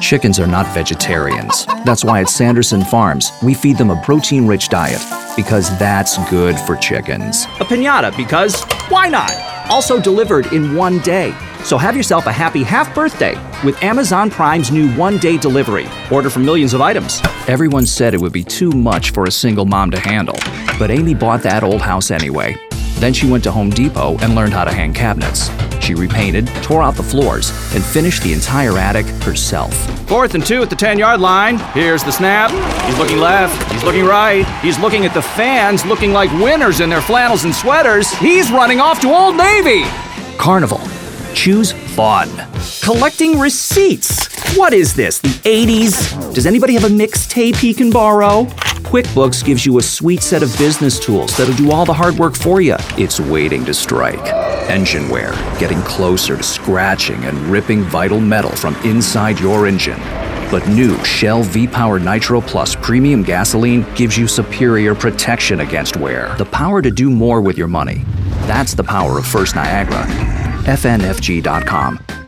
Chickens are not vegetarians. That's why at Sanderson Farms, we feed them a protein-rich diet, because that's good for chickens. A piñata, because why not? Also delivered in one day. So have yourself a happy half-birthday with Amazon Prime's new one-day delivery. Order for millions of items. Everyone said it would be too much for a single mom to handle, but Amy bought that old house anyway. Then she went to Home Depot and learned how to hang cabinets. She repainted, tore out the floors, and finished the entire attic herself. 4th and 2 at the 10-yard line. Here's the snap. He's looking left. He's looking right. He's looking at the fans, looking like winners in their flannels and sweaters. He's running off to Old Navy. Carnival. Choose fun. Collecting receipts. What is this, the 80s? Does anybody have a mixtape he can borrow? QuickBooks gives you a sweet set of business tools that'll do all the hard work for you. It's waiting to strike. Engine wear, getting closer to scratching and ripping vital metal from inside your engine. But new Shell V-Power Nitro Plus Premium Gasoline gives you superior protection against wear. The power to do more with your money. That's the power of First Niagara. FNFG.com.